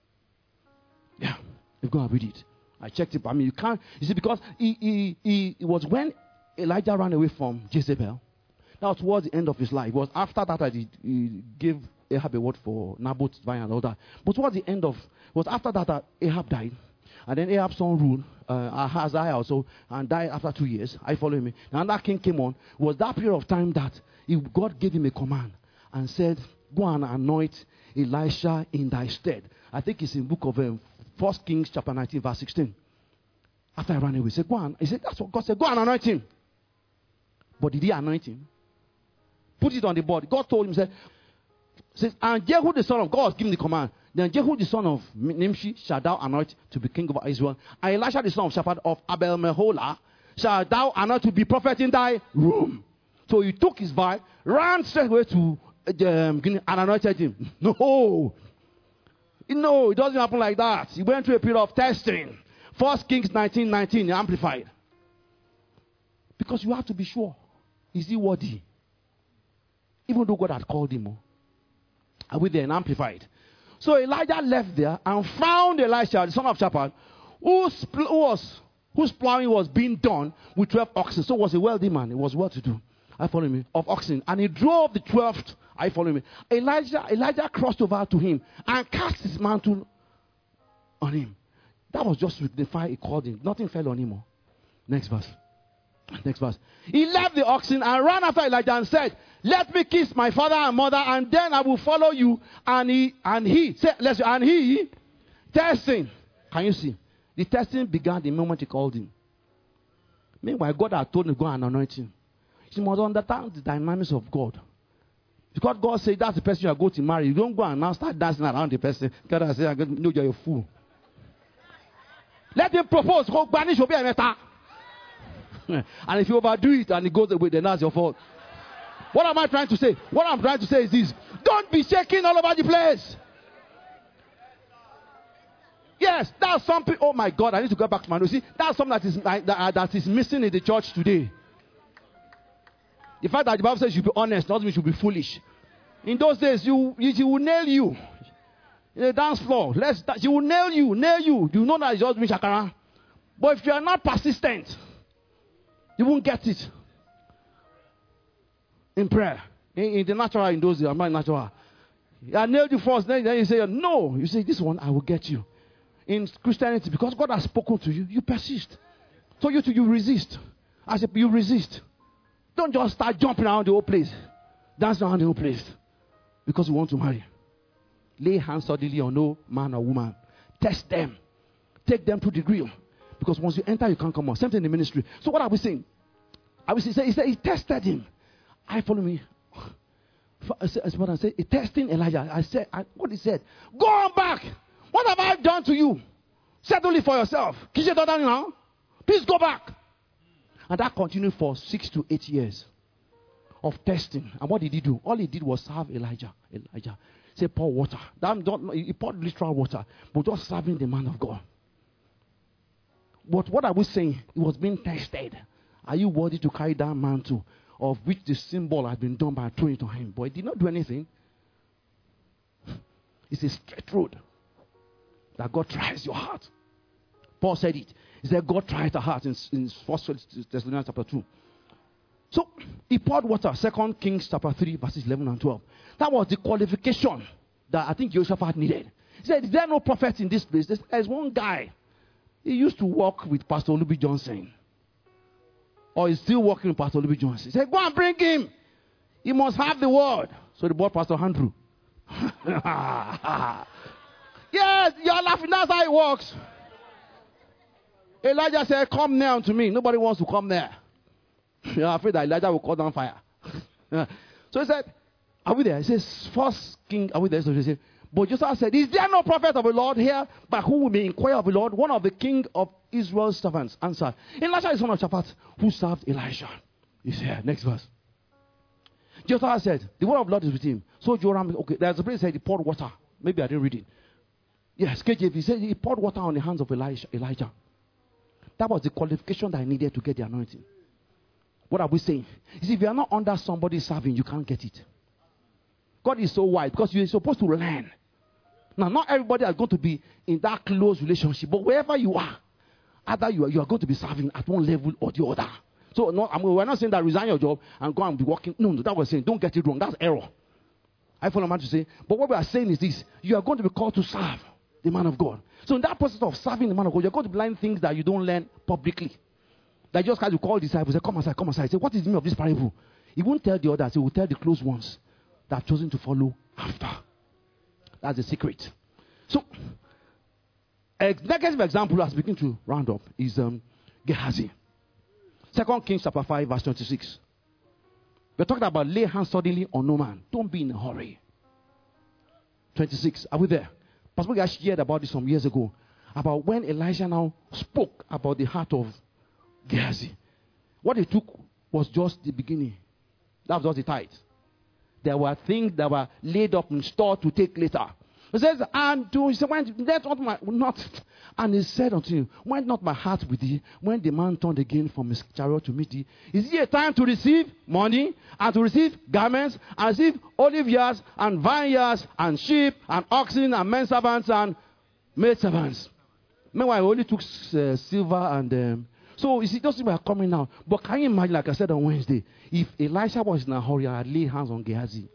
Yeah, you've got to read it. I checked it. I mean, you can't. You see, because he, he, he, it was when Elijah ran away from Jezebel. That was towards the end of his life. It was after that that he, he gave Ahab a word for Naboth's vine and all that. But towards the end of, it was after that that Ahab died. And then Ahab's son ruled, uh, Ahaziah also, and died after two years. I follow me. And that king came on. It was that period of time that he, God gave him a command and said, go and anoint Elisha in thy stead. I think it's in book of um, First Kings chapter nineteen, verse sixteen. After I ran away, he said, go on. He said, that's what God said, go and anoint him. But did he anoint him? Put it on the board. God told him, he said, says, and Jehu the son of God was given the command. Then Jehu the son of Nimshi shall thou anoint to be king over Israel. And Elisha the son of Shaphat of Abel Meholah shall thou anoint to be prophet in thy room. So he took his vial, ran straight away to um, and anointed him. No. No, it doesn't happen like that. He went through a period of testing. First Kings nineteen nineteen, amplified. Because you have to be sure. Is he worthy? Even though God had called him. Are we there and amplified? So Elijah left there and found Elisha, the son of Shaphat, whose, who was, whose plowing was being done with twelve oxen. So he was a wealthy man. He was well to do. I follow me. Of oxen. And he drove the twelfth. I follow me. Elijah, Elijah crossed over to him and cast his mantle on him. That was just with the fire he called him. Nothing fell on him more. Next verse. Next verse. He left the oxen and ran after Elijah and said, let me kiss my father and mother, and then I will follow you. And he, and he, say, let's, and he, testing. Can you see? The testing began the moment he called him. Meanwhile, God had told him to go and anoint him. You must understand the dynamics of God. Because God said that's the person you are going to marry. You don't go and now start dancing around the person. God has said, no, you're a fool. Let him propose. Go banish will be a matter. And if you overdo it and it goes away, then that's your fault. What am I trying to say? What I'm trying to say is this. Don't be shaking all over the place. Yes, that's something. Oh my God, I need to go back to my notes. See, that's something that is, that, that is missing in the church today. The fact that the Bible says you should be honest doesn't mean you should be foolish. In those days, you, you, she will nail you. In the dance floor, let's, she will nail you, nail you. You know that it's just me shakara. But if you are not persistent, you won't get it. In prayer. In, in the natural, in those days, I'm not natural. I nailed you first, then, then you say, no. You say, this one, I will get you. In Christianity, because God has spoken to you, you persist. So you, you resist. I said, you resist. Don't just start jumping around the whole place. Dance around the whole place. Because you want to marry. Lay hands suddenly on no man or woman. Test them. Take them to the grill. Because once you enter, you can't come out. Same thing in the ministry. So what are we saying? I was saying, he said, he tested him. I follow me. As what I said, he testing Elijah. I said, I, what he said, go on back. What have I done to you? Settle it for yourself. Please go back. And that continued for six to eight years of testing. And what did he do? All he did was serve Elijah. Elijah. Say, pour water. That, don't, he poured literal water. But just serving the man of God. But what are we saying? It was being tested. Are you worthy to carry that mantle of which the symbol has been done by throwing it to him? But he did not do anything. It's a straight road that God tries your heart. Paul said it. He said God tries the heart in, in First Thessalonians chapter two. So he poured water. Second Kings chapter three, verses eleven and twelve. That was the qualification that I think Jehoshaphat needed. He said, is there no prophet in this place? There's one guy. He used to work with Pastor Olubi Johnson. or he's still working with Pastor Louis Johnson. He said, go and bring him. He must have the word. So they brought Pastor Andrew. Yes, you're laughing. That's how it works. Elijah said, come near unto me. Nobody wants to come there. You're afraid that Elijah will call down fire. So he said, are we there? He says, first king, are we there? So he said, but Joshua said, is there no prophet of the Lord here by whom we may inquire of the Lord? One of the king of Israel's servants answered, Elisha is son of Shaphat, who served Elisha. He's here. Next verse. Joshua said, the word of the Lord is with him. So Joram, okay, there's a place that said he poured water. Maybe I didn't read it. Yes, K J V said he poured water on the hands of Elisha, Elijah. That was the qualification that I needed to get the anointing. What are we saying? You see, if you are not under somebody serving, you can't get it. God is so wide because you're supposed to learn. Now, not everybody is going to be in that close relationship, but wherever you are, either you are, you are going to be serving at one level or the other. So, no, I mean, we're not saying that resign your job and go and be working. No, no, that was saying, don't get it wrong. That's error. I follow man to say. But what we are saying is this: you are going to be called to serve the man of God. So, in that process of serving the man of God, you're going to learn things that you don't learn publicly. Like just as you call disciples, say, come aside, come aside. Say, what is the meaning of this parable? He won't tell the others. He will tell the close ones that have chosen to follow after. That's the secret. So, a negative example as we begin to round up is um, Gehazi. Second Kings chapter five, verse twenty-six. We're talking about lay hands suddenly on no man. Don't be in a hurry. twenty-six. Are we there? Pastor Boga shared about this some years ago. About when Elijah now spoke about the heart of Gehazi. What he took was just the beginning. That was just the tithe. There were things that were laid up in store to take later. He says, and to, he said, when, that's not my, not, and he said unto him, went not my heart with thee, when the man turned again from his chariot to meet thee? Is it a time to receive money, and to receive garments, and receive olive yards, and vineyards, and sheep, and oxen, and men servants, and maid servants? Meanwhile, he only took uh, silver and, um, so you see, those people are coming now. But can you imagine, like I said on Wednesday, if Elisha was in a hurry, I had laid hands on Gehazi.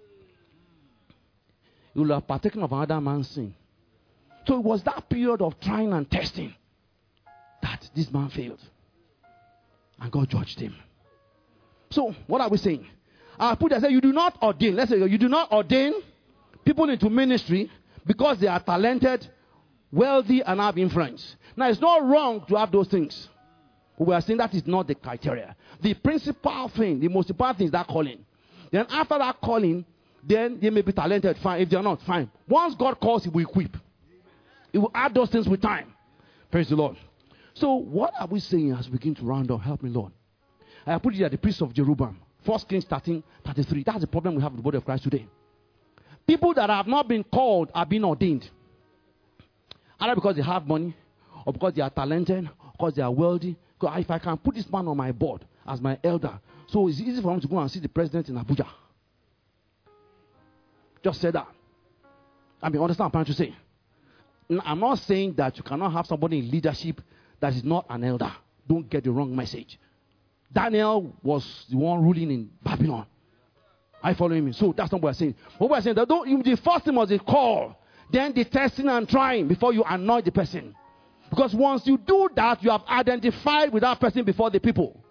He would have partaken of another man's sin. So it was that period of trying and testing that this man failed. And God judged him. So, what are we saying? I put there, say, you do not ordain, let's say, you do not ordain people into ministry because they are talented, wealthy, and have influence. Now, it's not wrong to have those things. We are saying that is not the criteria. The principal thing, the most important thing is that calling. Then after that calling, then they may be talented, fine. If they are not, fine. Once God calls, He will equip. He will add those things with time. Praise the Lord. So what are we saying as we begin to round up? Help me, Lord. I put it at the priest of Jeroboam. First Kings thirteen thirty-three. That's the problem we have with the body of Christ today. People that have not been called are being ordained. Either because they have money, or because they are talented, or because they are wealthy. Because if I can put this man on my board as my elder, so it's easy for him to go and see the president in Abuja. Just say that. I mean, understand what I'm trying to say? I'm not saying that you cannot have somebody in leadership that is not an elder. Don't get the wrong message. Daniel was the one ruling in Babylon. Are you following me? So that's not what we're saying. What we're saying, that don't, the first thing was a call, then the testing and trying before you anoint the person. Because once you do that, you have identified with that person before the people.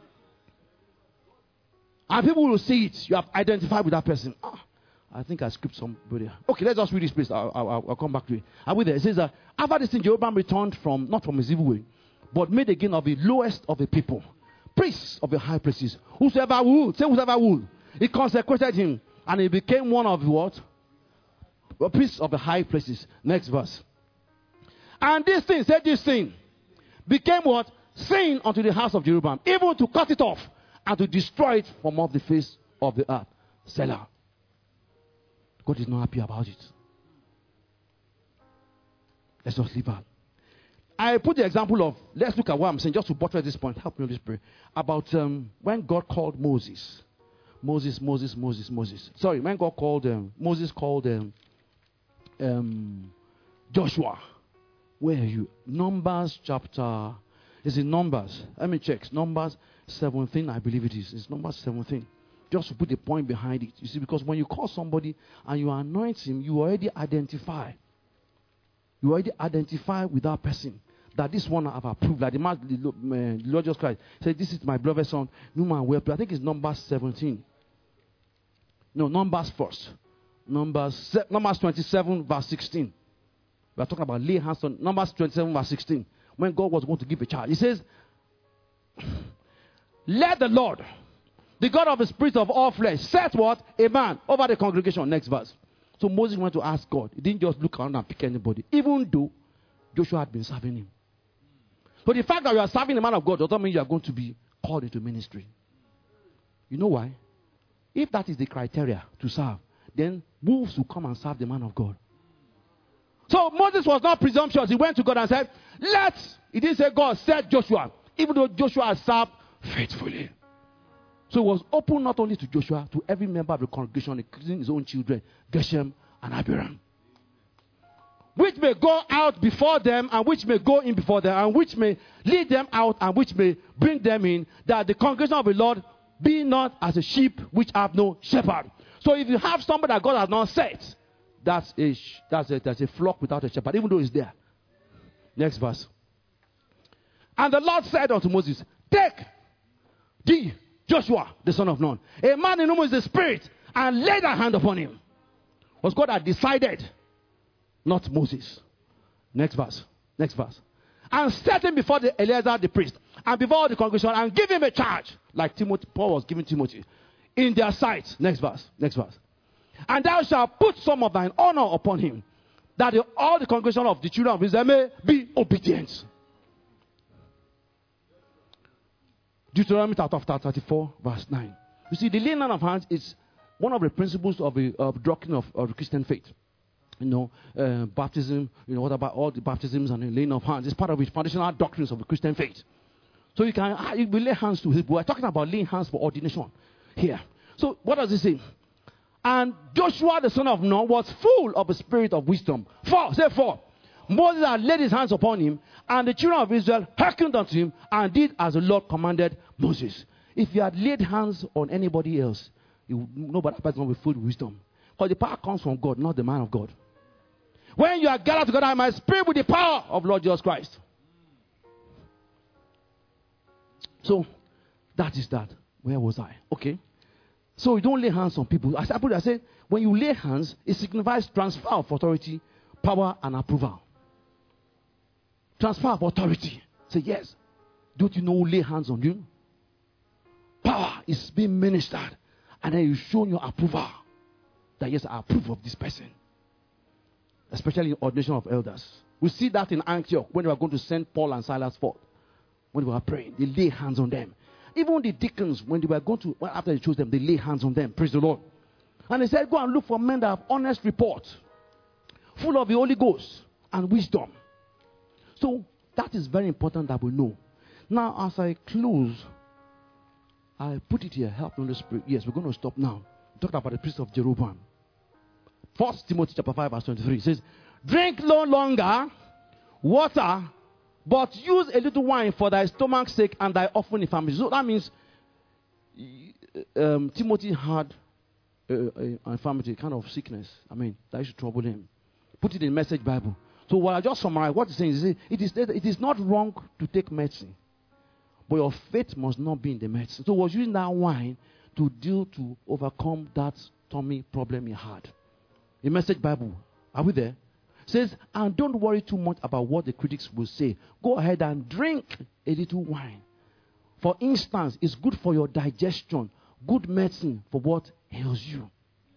And people will see it. You have identified with that person. Ah, I think I skipped somebody. Okay, let's just read this place. I'll, I'll, I'll come back to it. Are we there? It says that after this thing, Jeroboam returned from, not from his evil way, but made again of the lowest of the people, priests of the high places. Whosoever would, say whosoever would. He consecrated him, and he became one of the what? The priests of the high places. Next verse. And this thing, said this thing, became what? Sin unto the house of Jeroboam, even to cut it off and to destroy it from off the face of the earth. Selah. God is not happy about it. Let's just leave that. I put the example of, let's look at what I'm saying, just to buttress this point. Help me on this prayer. About um, when God called Moses. Moses, Moses, Moses, Moses. Sorry, when God called, um, Moses called um, um, Joshua. Where are you? Numbers chapter, is it Numbers? Let me check. Numbers seventeen, I believe it is. It's Numbers seventeen. Just to put the point behind it. You see, because when you call somebody and you anoint him, you already identify. You already identify with that person that this one I've approved. Like the man, the, uh, the Lord Jesus Christ said, this is my beloved son, whom I well pleased. I think it's Numbers seventeen. No, Numbers first. Numbers, Numbers twenty-seven, verse sixteen. We are talking about lay hands on Numbers twenty-seven, verse sixteen. When God was going to give a charge. He says, let the Lord, the God of the spirit of all flesh, set what? A man over the congregation. Next verse. So Moses went to ask God. He didn't just look around and pick anybody. Even though Joshua had been serving him. So the fact that you are serving the man of God doesn't mean you are going to be called into ministry. You know why? If that is the criteria to serve, then wolves will come and serve the man of God. So Moses was not presumptuous. He went to God and said, let's, he didn't say God said Joshua, even though Joshua had served faithfully. So it was open not only to Joshua, to every member of the congregation, including his own children, Geshem and Abiram. Which may go out before them, and which may go in before them, and which may lead them out, and which may bring them in, that the congregation of the Lord be not as a sheep which have no shepherd. So if you have somebody that God has not set, that's a, that's a, that's a flock without a shepherd, even though it's there. Next verse. And the Lord said unto Moses, take thee, Joshua, the son of Nun, a man in whom is the Spirit, and lay thy hand upon him. Was God had decided, not Moses. Next verse. Next verse. And set him before the Eleazar the priest, and before all the congregation, and give him a charge, like Timothy, Paul was giving Timothy, in their sight. Next verse. Next verse. And thou shalt put some of thine honor upon him, that the, all the congregation of the children of Israel may be obedient. Deuteronomy chapter thirty-four, verse nine. You see, the laying on of hands is one of the principles of the of doctrine of, of the Christian faith. You know, uh, baptism, you know, what about all the baptisms and the laying of hands? It's part of the foundational doctrines of the Christian faith. So you can uh, you will lay hands to people. We're talking about laying hands for ordination here. So what does it say? And Joshua the son of Nun was full of the spirit of wisdom. For, say for. Moses had laid his hands upon him, and the children of Israel hearkened unto him, and did as the Lord commanded Moses. If you had laid hands on anybody else, you, nobody person will be full of wisdom. Because the power comes from God, not the man of God. When you are gathered together in my spirit with the power of Lord Jesus Christ. So, that is that. Where was I? Okay. So you don't lay hands on people. As I put it, I said, when you lay hands, it signifies transfer of authority, power, and approval. Transfer of authority. Say, yes. Don't you know who lay hands on you? Power is being ministered. And then you show your approval. That yes, I approve of this person. Especially in ordination of elders. We see that in Antioch when they were going to send Paul and Silas forth. When they were praying, they lay hands on them. Even the deacons, when they were going to, well, after they chose them, they lay hands on them. Praise the Lord. And they said, go and look for men that have honest report, full of the Holy Ghost and wisdom. So that is very important that we know. Now, as I close, I put it here. Help me in the Spirit. Yes, we're going to stop now. Talk about the priest of Jeroboam. First Timothy chapter five, verse twenty-three says, drink no longer water, but use a little wine for thy stomach's sake and thy often infirmity. So that means um, Timothy had an infirmity, kind of sickness. I mean, that used to trouble him. Put it in Message Bible. So what I just summarize, what he's saying is, it is, it is not wrong to take medicine, but your faith must not be in the medicine. So he was using that wine to deal, to overcome that tummy problem he had. In Message Bible, are we there? Says, and don't worry too much about what the critics will say. Go ahead and drink a little wine. For instance, it's good for your digestion. Good medicine for what ails you.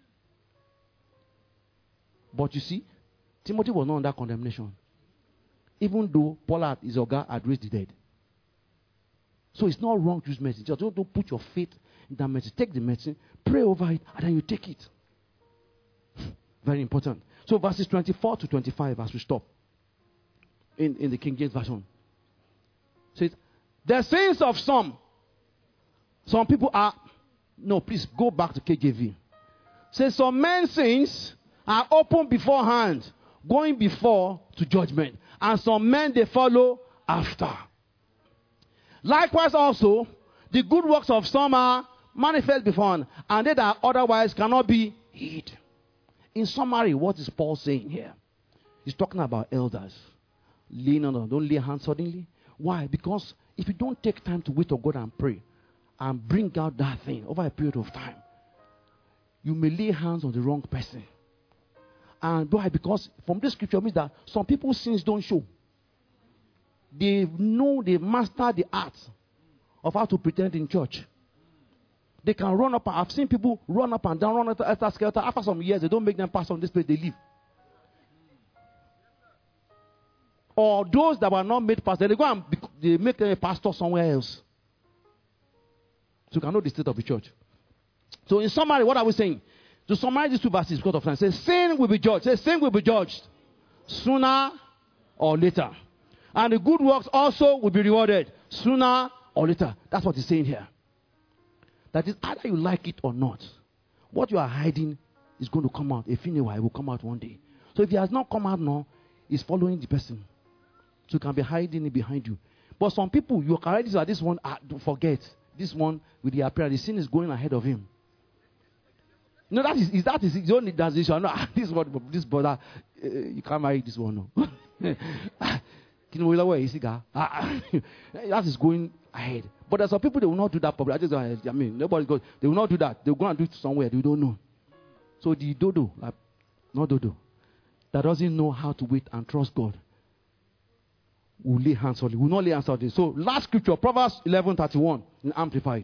But you see, Timothy was not under condemnation. Even though Paul had, his Oga had raised the dead. So it's not wrong to use medicine. Just don't, don't put your faith in that medicine. Take the medicine, pray over it, and then you take it. Very important. So verses twenty-four to twenty-five as we stop. In, in the King James Version. Says, the sins of some. Some people are, no, please go back to K J V. Says, some men's sins are open beforehand, going before to judgment. And some men they follow after. Likewise also, the good works of some are manifest beforehand, and they that otherwise cannot be hid. In summary, what is Paul saying here? He's talking about elders. laying on. Don't lay hands suddenly. Why? Because if you don't take time to wait on God and pray and bring out that thing over a period of time, you may lay hands on the wrong person. And why? Because from this scripture means that some people's sins don't show. They know, they master the art of how to pretend in church. They can run up. I've seen people run up and down, run after skelter. After some years, they don't make them pass on this place, they leave. Or those that were not made pastor, they go and they make them a pastor somewhere else. So you can know the state of the church. So in summary, what are we saying? To summarize these two verses because of time, say sin will be judged. Say sin will be judged sooner or later. And the good works also will be rewarded sooner or later. That's what he's saying here. That is, either you like it or not, what you are hiding is going to come out. If in a while, it will come out one day. So if it has not come out now, it's following the person. So you can be hiding it behind you. But some people, you can already say, this one, ah, don't forget. This one with the appearance, the sin is going ahead of him. No, that is, is that is his only that's the issue. No, this one, this brother, uh, you can't marry this one. No. That is going ahead. But there's some people, they will not do that probably. I just, I mean, nobody goes, they will not do that. They will go and do it somewhere they don't know. So the dodo, like, not dodo, that doesn't know how to wait and trust God, will lay hands on it. Will not lay hands on it. So last scripture, Proverbs eleven thirty-one, in Amplified.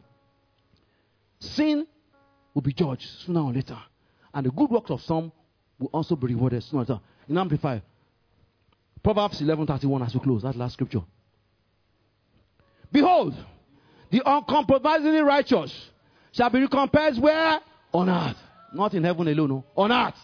Sin will be judged sooner or later. And the good works of some will also be rewarded sooner or later. In Amplified. Proverbs eleven thirty-one as we close. That's last scripture. Behold, the uncompromisingly righteous shall be recompensed where? On earth. Not in heaven alone, no. On earth.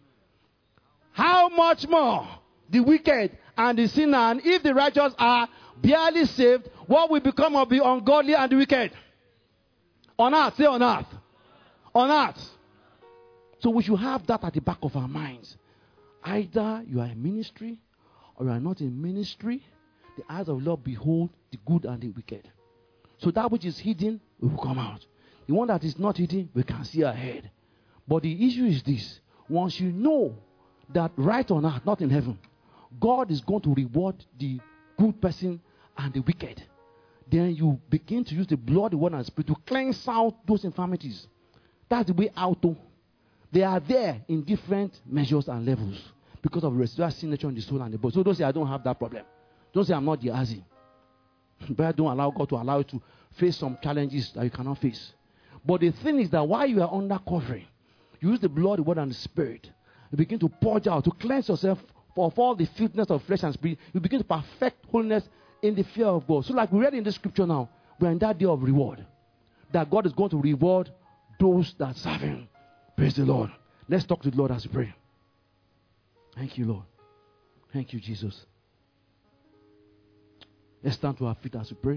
How much more the wicked and the sinner, and if the righteous are barely saved, what will become of the ungodly and the wicked? On earth. Say on earth. On earth. So we should have that at the back of our minds. Either you are in ministry or you are not in ministry, the eyes of the Lord behold the good and the wicked. So that which is hidden will come out. The one that is not hidden, we can see ahead. But the issue is this. Once you know that right on earth, not in heaven, God is going to reward the good person and the wicked, then you begin to use the blood, the word, and the spirit to cleanse out those infirmities. That's the way out. They are there in different measures and levels because of the residual sin nature in the soul and the body. So don't say, I don't have that problem. Don't say, I'm not the Azi. But don't allow God to allow you to face some challenges that you cannot face. But the thing is that while you are under covering, you use the blood, the word, and the spirit. You begin to purge out, to cleanse yourself of all the filthiness of flesh and spirit. You begin to perfect holiness in the fear of God. So like we read in the scripture now, we're in that day of reward. That God is going to reward those that serve Him. Praise the Lord. Let's talk to the Lord as we pray. Thank you, Lord. Thank you, Jesus. Let's stand to our feet as we pray.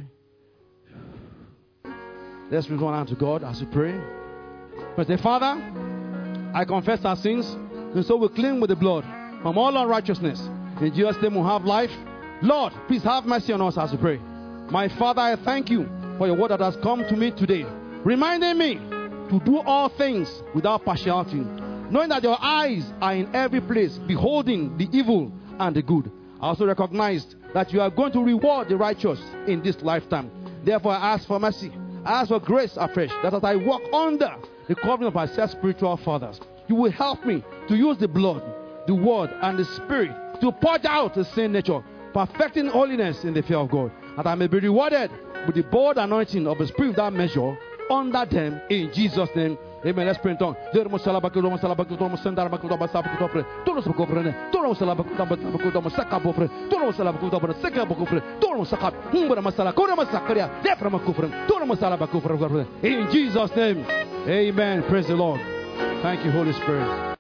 Let's raise one hand to God as we pray. But say, Father, I confess our sins, and so we clean with the blood from all unrighteousness. In Jesus' name we have life. Lord, please have mercy on us as we pray. My Father, I thank you for your word that has come to me today, reminding me to do all things without partiality, knowing that your eyes are in every place, beholding the evil and the good. I also recognized that you are going to reward the righteous in this lifetime. Therefore, I ask for mercy. I ask for grace afresh, that as I walk under the covering of my spiritual fathers, you will help me to use the blood, the word, and the spirit to purge out the sin nature, perfecting holiness in the fear of God, that I may be rewarded with the bold anointing of the spirit without measure under them, in Jesus' name. Amen. Let's pray in tongues. In Jesus' name. Amen. Praise the Lord. Thank you, Holy Spirit.